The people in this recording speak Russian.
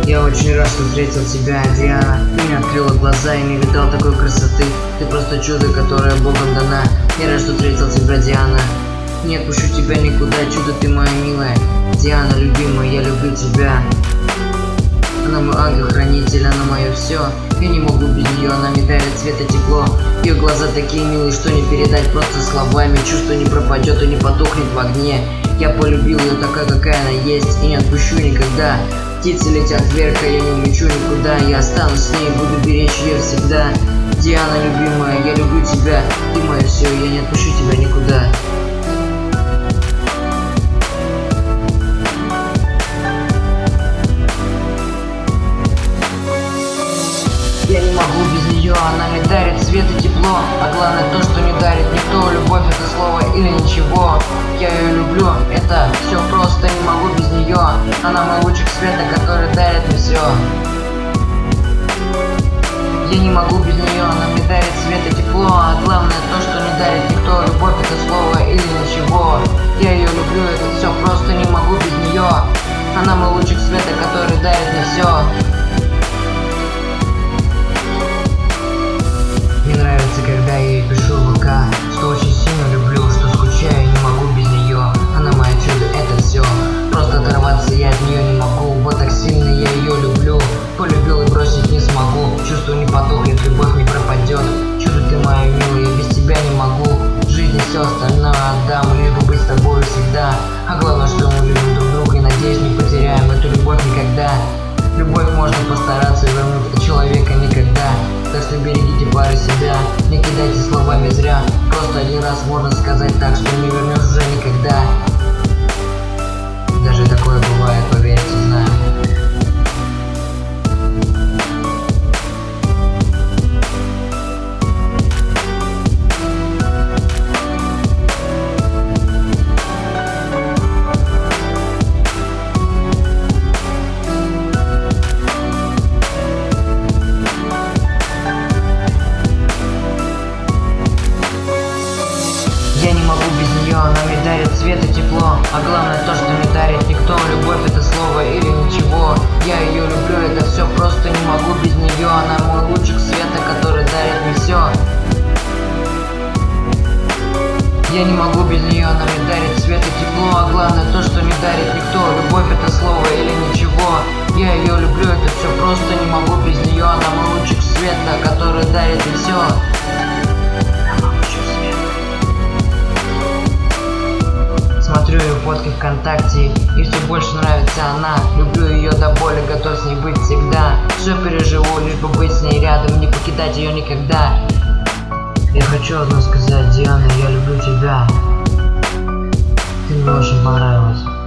Я очень рад, что встретил тебя, Диана. Ты мне открыла глаза и не видал такой красоты. Ты просто чудо, которое Богом дана. Я рад, что встретил тебя, Диана. Не отпущу тебя никуда, чудо ты моя милая. Диана, любимая, я люблю тебя. Она мой ангел-хранитель, она мое все. Я не могу без нее, она мне дарит свет и тепло. Ее глаза такие милые, что не передать просто словами. Чувство не пропадет и не потухнет в огне. Я полюбил ее такая, какая она есть, и не отпущу никогда. Птицы летят вверх, а я не улечу никуда. Я останусь с ней, буду беречь ее всегда. Диана, любимая, я люблю тебя. Ты мое все, я не отпущу тебя никуда. Я не могу без нее, она мне дарит свет и тепло. А главное то, что не дарит никто. Любовь — это слово или ничего. Я ее люблю, это все просто, не могу без нее. Она мой лучик света, который дарит мне все. Я не могу без нее, она мне дарит свет и тепло. А главное то, что не дарит никто. Любовь — это слово или ничего. Я ее люблю, это все просто, не могу без нее. Она мой лучик света, который дарит мне все. Мне нравится, когда я ей пишу в ВК, что очень сильно люблю, что скучаю, не могу без нее. Она мое чудо, это все. Просто оторваться я от нее не могу. Вот так сильно я ее люблю. Полюбил и бросить не смогу. Чувство не потухнет, любовь не пропадет. Чудо ты моя милая, я без тебя не могу. В жизни все остальное отдам, лишь бы быть с тобой всегда. А главное, что мы любим друг друга и, надеюсь, не потеряем эту любовь никогда. Любовь можно постараться вернуть, от человека никогда. Так что берегите пары себя, не кидайте словами зря. Просто один раз можно сказать так, что не вернешь уже никогда. Даже такое бывает, поверьте, знаю. Я не могу без нее, она мне дарит свет и тепло. А главное то, что не дарит никто. Любовь — это слово или ничего. Я ее люблю, это все просто, не могу без нее. Она мой лучик света, который дарит мне все. Я не могу без нее, она мне дарит свет и тепло. А главное то, что не дарит никто. Любовь — это слово или ничего. Я ее люблю, это все просто, не могу без нее. Она мой лучик света, который дарит мне все. Смотрю ее фотки ВКонтакте, и все больше нравится она. Люблю ее до боли, готов с ней быть всегда. Все переживу, лишь бы быть с ней рядом, не покидать ее никогда. Я хочу одно сказать, Диана, я люблю тебя. Ты мне очень понравилась.